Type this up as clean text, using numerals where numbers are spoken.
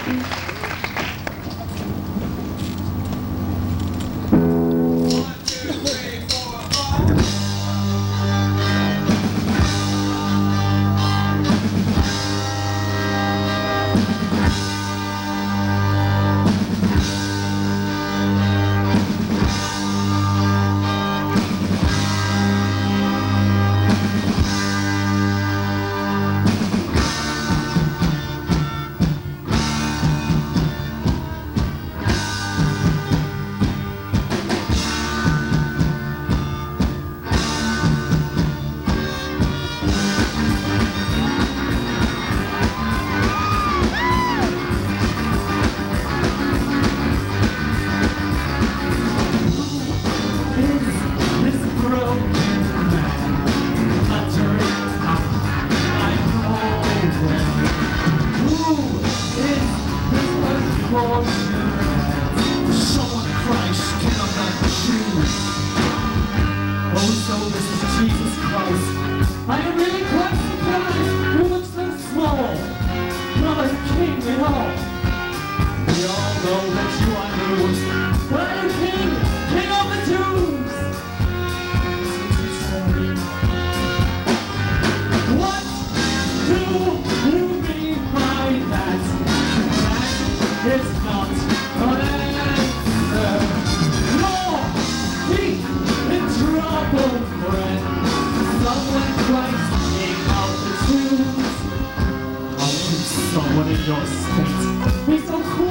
Someone Christ cannot not choose. Oh, so this is Jesus Christ. I am really quite surprised. You look so small. Not a king at all. We all know that you are news, but I am king, king of the Jews. What do you mean by that? That is not an answer. You're deep in trouble, friend. Someone Christ, king of the Jews. How could someone in your state be so cruel?